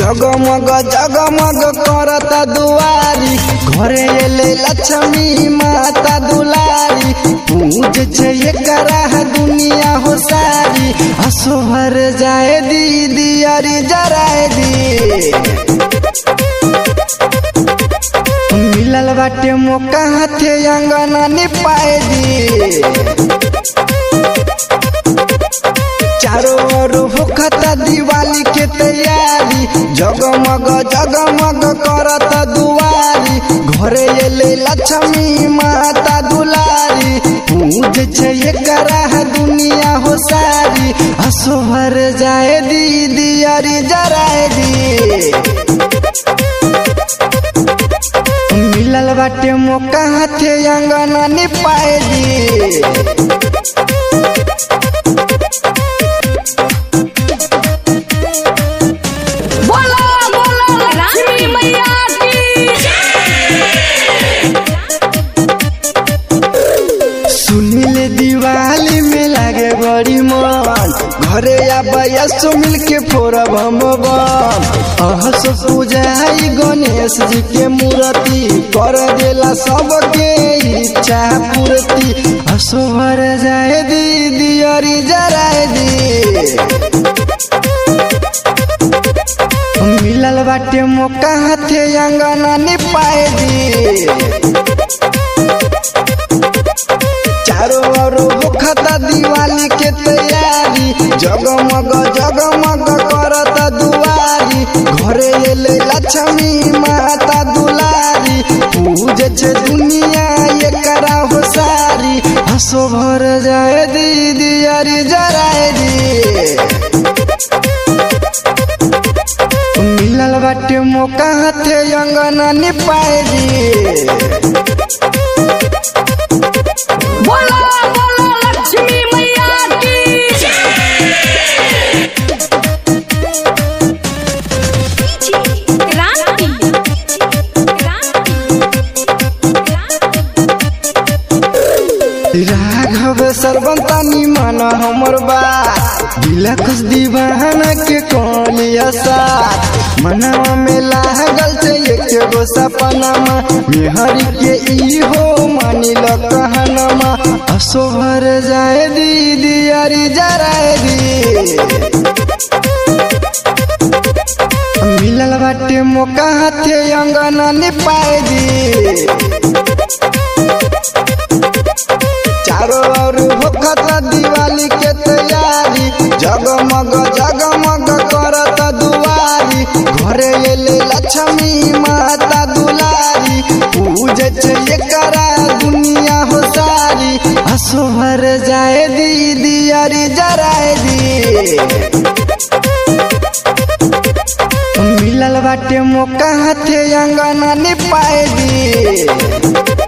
जगमग जगमग करता दुआरी घरे एले लक्ष्मी माता दुलारी पूज छे एकरा दुनिया हो सारी हसो भर जाए दीदी अरी जराए दी मिलल बाटे मौका हाथे अंगना निपाए दी चारों ओर होखता दिवाली के तैयारी जगमग जगमग करता दुआरी घरे एले लक्ष्मी माता दुलारी पूज छे एकरा दुनिया हो सारी हसो भर जाए दीदी अरी जराए दी मिलल बाटे मौका हाथे अंगना निपाए दी सुनीले दिवाली में लागे बड़ी मन घरे आबैया सो मिल के फोड़ब हम बम अहस पूजाई गणेश जी के मूर्ति कर देला सबके इच्छा पूर्ति हसो भर जाए दीदी अरी जराए दी मिलल बाटे मौका हाथे अंगना निपाए दी चारों ओर होखता दिवाली के तैयारी जगमग जगमग करता दुआरी घरे एले लक्ष्मी माता दुलारी पूज छे दुनिया एकरा हो सारी हसो भर जाए दीदी अरी जराए दी मिलल बाटे मौका हाथे अंगना निपाए दी बोलो बोलो लक्ष्मी मैया की क्रांति राघव सर्वंतानी माना हमर बात दिलखुश दीवाना के कोलिया साथ मनवा में लागल छे एक गो सपनामा मेहरी के ई हो मानी ल कहनमा हसो भर जाए दीदी अरी जराए दी मिलल बाटे मौका हाथे अंगना निपाए दी चारों ओर होखता दिवाली के तैयारी जगमग जगमग करता दुआरी घरे एले लक्ष्मी माता दुलारी पूज छे एकरा दुनिया हो सारी हसो भर जाए दीदी अरी जराए दी मिलल बाटे मौका हाथे अंगना निपाए दी